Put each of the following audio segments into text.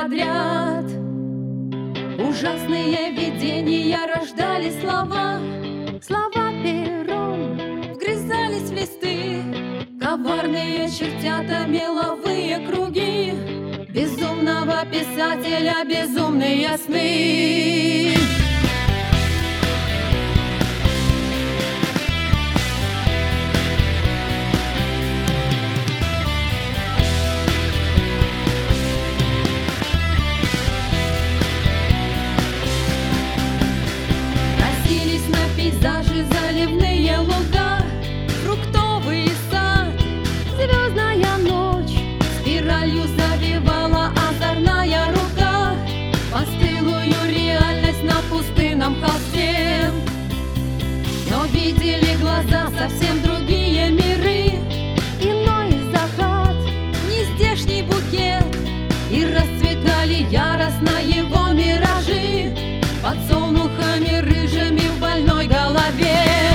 подряд. Ужасные видения рождали слова, слова пером вгрызались в листы. Коварные чертята, меловые круги безумного писателя, безумные сны. Пейзажи, заливные луга, фруктовый сад, звездная ночь спиралью завивала озорная рука постылую реальность на пустынном холсте. Но видели глаза совсем другие миры, иной закат, нездешний букет, и расцветали яростно его миражи подсолнухами рыжими в больной голове.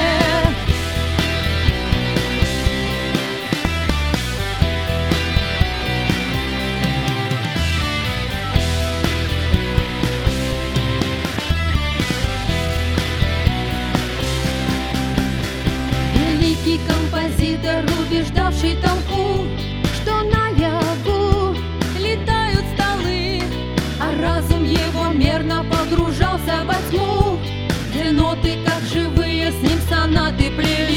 Великий композитор, убеждавший толпу, что наяву летают столы, а разум его мерно погружался во тьму, где ноты, как живые, с ним сонаты плели.